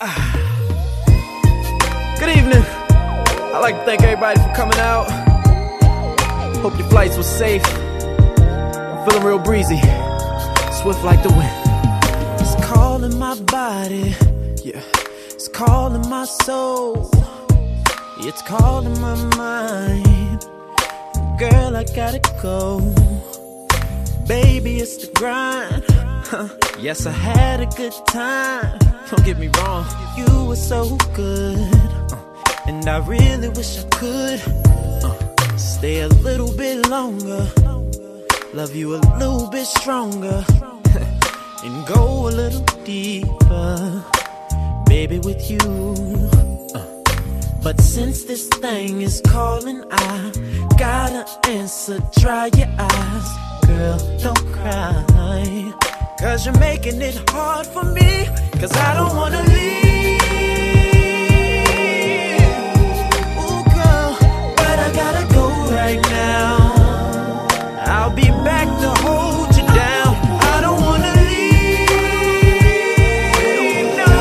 Good evening. I'd like to thank everybody for coming out. Hope your flights were safe. I'm feeling real breezy, swift like the wind. It's calling my body, yeah. It's calling my soul. It's calling my mind. Girl, I gotta go. Baby, it's the grind. Yes, I had a good time. Don't get me wrong, you were so good. And I really wish I could stay a little bit longer, love you a little bit stronger, and go a little deeper, baby, with you. But since this thing is calling, I gotta answer. Dry your eyes, girl, don't cry, 'cause you're making it hard for me. 'Cause I don't wanna leave, ooh girl, but I gotta go right now. I'll be back to hold you down. I don't wanna leave, no,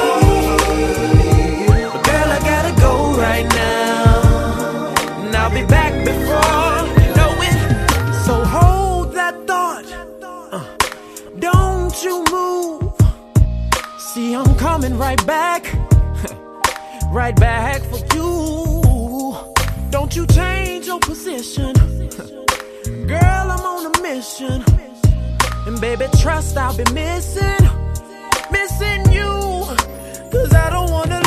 but girl, I gotta go right now, and I'll be back before you know it. So hold that thought, don't you move. See, I'm coming right back, right back for you. Don't you change your position, girl, I'm on a mission. And baby, trust I'll be missing you, 'cause I don't wanna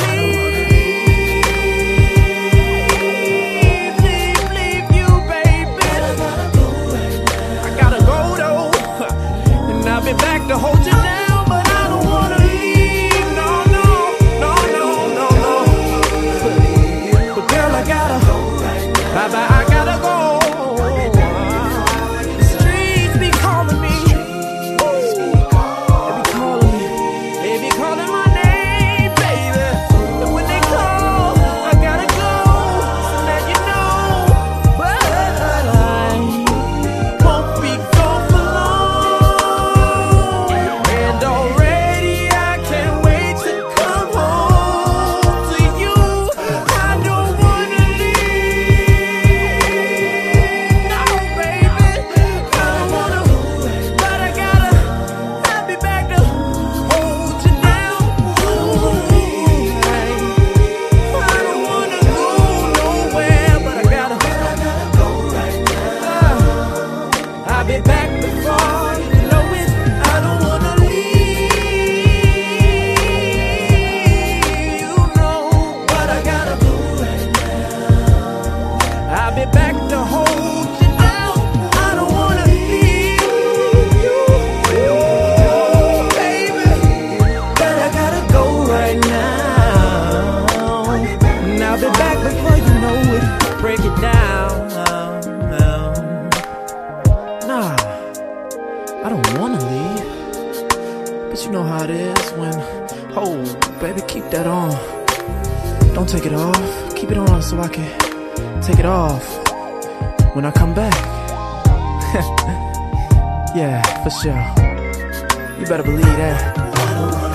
leave you, baby. I gotta go though, and I'll be back to hold you down. But I don't wanna leave, no, no, no, no, no, no. But girl, I gotta go right now. Bye-bye, I gotta go. The streets be calling me, they be calling me, they be calling my name, baby. And when they call, I gotta go, so that you know. But I won't be gone for long, and already I can't wait to come home to you. I don't wanna leave, no, baby. I don't wanna, but I gotta, I'll be back to hold you down. Ooh, I don't wanna go nowhere, but I gotta go right now. I'll be back before you know it. I don't wanna leave, you know, but I gotta go right now. I'll be back to hold you down. I don't wanna leave you, baby, but I gotta go right now. And I'll be back before you know it. Break it down. Nah, I don't wanna leave, but you know how it is when, oh, baby, keep that on. Don't take it off. Keep it on so I can take it off when I come back. Yeah, for sure. You better believe that.